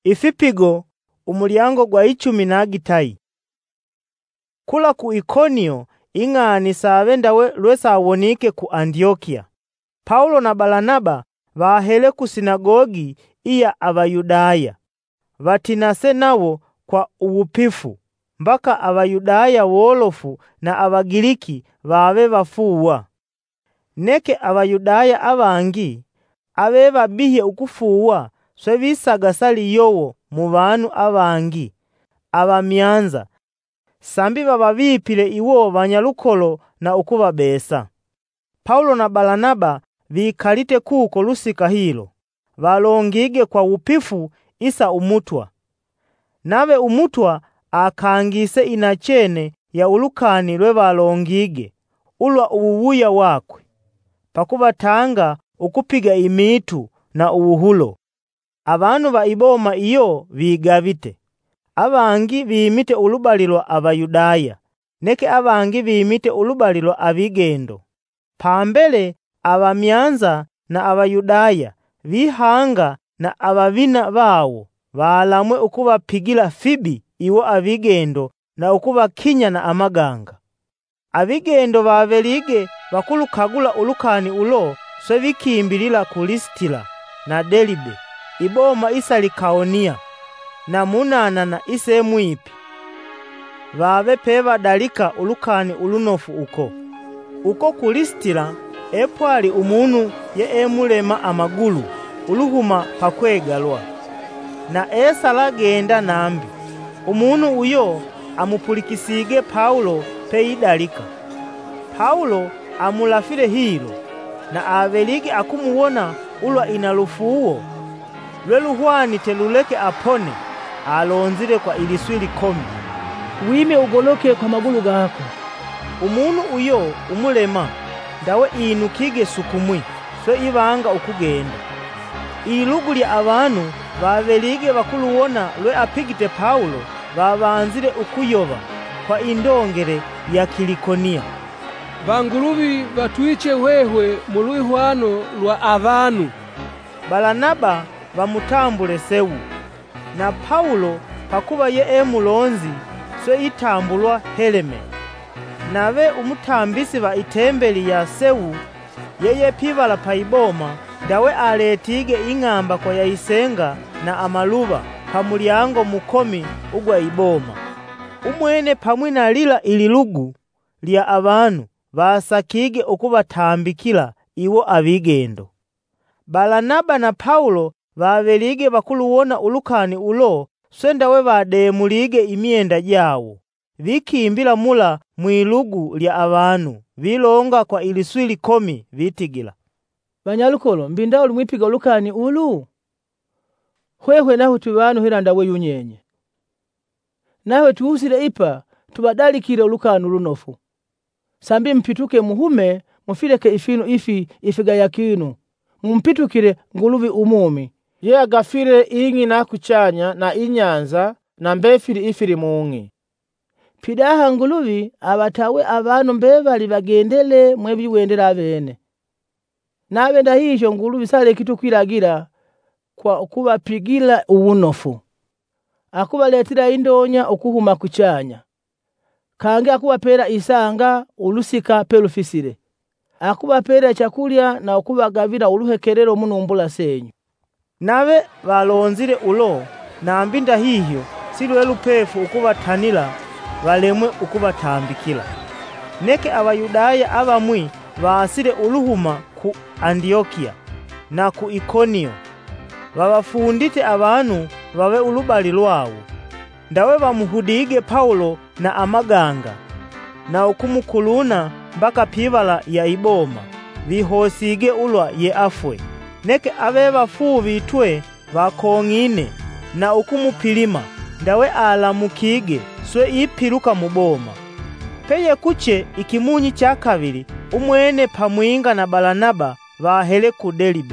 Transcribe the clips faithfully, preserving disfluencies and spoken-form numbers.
Ifipigo umulyango gwa ichumi na gitayi. Kula ku Ikonio ing'ani sabe ndawe lwesawonike ku Antiokia. Paulo na Balanaba bahele ku sinagogi iya Abayudaya, batinase nawo kwa uwupifu, mbaka Abayudaya wolofu na Abagiriki babe bafuwa. Neke Abayudaya abangi abe babihe ukufuwa swe bisagasali yowo mu bantu abangi abamyanza, sambi bababipile iwo banyalukolo na ukubabesa. Paulo na Balanaba bikalite kuko lusika hilo, balongige kwa upifu isa umutwa. Nabe umutwa akangise inachene ya ulukani lwe balongige ulwa uwuya wakwe, pakubatanga ukupiga imitu na uwuhulo. Abantu ba iboma iyo bigabite, abangi bimite ulubalilo Abayudaya, neke abangi bimite ulubalilo abigendo. Pambele abamyanza na Abayudaya bihanga na ababina bawo balamwe ukubapigila fibi iwo abigendo na ukubakinya na amaganga. Abigendo babelige bakulukagula ulukani ulo swe bikimbilila ku Listila na Delibe, iboma isa Likaonia na munana na isemwipi. Babe peba dalika ulukani ulunofu uko. Uko ku Listila epwali umunu ye emulema amagulu uluhuma pakwegalwa, na esa lagenda nambi. Umunu uyo amupulikisige Paulo peidalika. Paulo amulafile hilo, na abelige akumuwona ulwa inalufuwo lweluhwanite luleke apone, alonzile kwa iliswi likomi, wime ugoloke kwa magulu gako. Umunu uyo umulema ndawe inukige sukumwi swe ibanga ukugenda. Ilugu lya abantu babelige bakuluwona lwe apigite Paulo babanzile ukuyoba kwa indongere ya Kilikonia. Bangulubi batwiche hwehwe mu lwihwano lwa abantu. Balanaba bamutambule Sewu, na Paulo pakuba ye emulonzi swe itambulwa Heleme. Nabe umutambisi ba itembeli ya Sewu yeye pibala paiboma ndawe aletige ing'amba kwa yayisenga na amaluba pamulyango mukomi ugwa iboma. Umwene pamwi na lila ililugu lya abantu basakige ukubatambikila iwo abigendo. Balanaba na Paulo babelige bakuluwona ulukani ulo swe ndawe bademulige imyenda jawo, bikimbila mula mwilugu lya abantu bilonga kwa iliswi likomi bitigila, banyalukolo mbinda uli mwipiga ulukani ulu? Hwehwe naho tubanu hiranda we yunyenye. Naho tuusile ipa tubadalikire ulukani ulunofu. Sambi mpituke muhume mufileke ifinu ifi ifiga yakinu. Mumpitukire nguluvi umumi. Ye agafire ingi na kuchanya na inyanza na mbefiri ifiri mungi. Pidaha nguluvi abatawe abantu mbebali bagendele mwebi wendela bene. Nabe ndahisho nguluvi sale kitu kwiragira kwa kubapigila uwunofu. Akubaletira indonya okuhuma kuchanya. Kange akubapera isanga ulusika pelufisire. Akubapera chakulya na okubagavira uluhekerero munumbula senyu. Nabe balonzile ulo na mbinda hihyo silwe lupefu ukubatanila balemwe ukubatambikila. Neke Abayudaya abamwi baasile uluhuma ku Antiokia na ku Ikonio, babafundite abantu babe ulubali lwawo. Ndawe bamuhudige Paulo na amaganga na ukumukuluna mbaka pibala ya iboma bihosige ulwa ye afwe. Neke abe bafu bitwe bakongine na ukumupilima ndawe alamukige swe ipiruka muboma. Peye kuche ikimunyi cha kabiri umwene pamwinga na Balanaba bahele ku Delibe.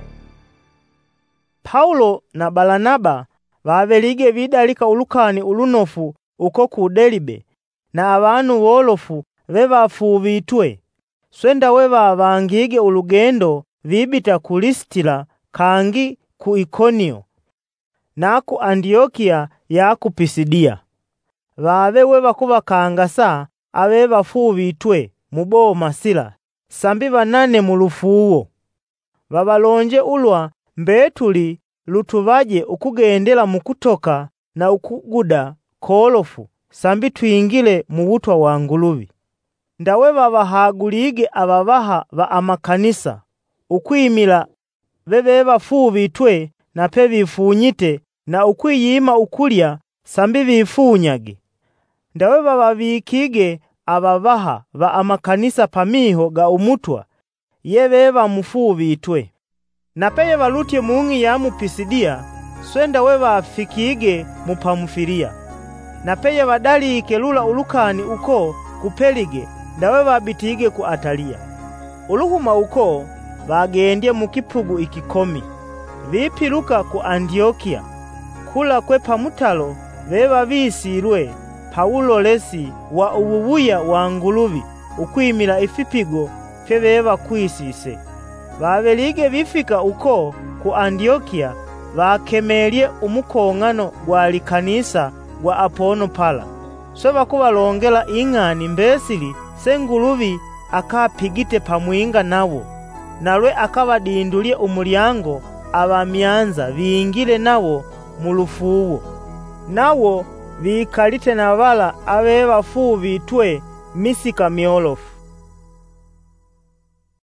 Paulo na Balanaba babelige bidalika ulukani ulunofu uko ku Delibe, na abantu wolofu bebafu bitwe swe ndawe babangige ulugendo bibita ku Listila kangi ku Ikonio. na ku Antiokia ya ku Pisidia. Babe we bakubakangasa abe bafubitwe mu boma sila sambi banane mu lufuwo. Babalonje ulwa mbetuli lutubaje ukugendela mu kutoka na ukuguda kolofu sambi twingile mu butwa wa ngulubi. Ndawe babahagulige ababaha ba amakanisa ukwimila bebe bafubitwe na pe bifunyite na ukwiyima ukulya sambi bifunyage. Ndawe bababikige ababaha ba amakanisa pamiho ga umutwa yebe bamufubitwe. Na peye balutye mungi ya mu Pisidia swenda we bafikige mu Pamufilia. Na peye badalike lula ulukani uko ku Pelige ndawe babitige ku Atalia. Uluhuma uko bagendye mu kipugu ikikomi. Bipiluka ku Antiokia kula kwe pamutalo beba bisirwe Paulo lesi wa ububuya wa ngulubi ukwimila ifipigo fye beba kwisise. Babelige bifika uko ku Antiokia bakemelye umukongano gwa likanisa gwa Apono pala. So bakubalongela ing'ani mbesili sengulubi akapigite pamwinga nawo, nalwe akabadindulye umulyango abamyanza bingile nawo mu lufuwo. Nawo bikalite na bala abe bafubitwe misika myolofu.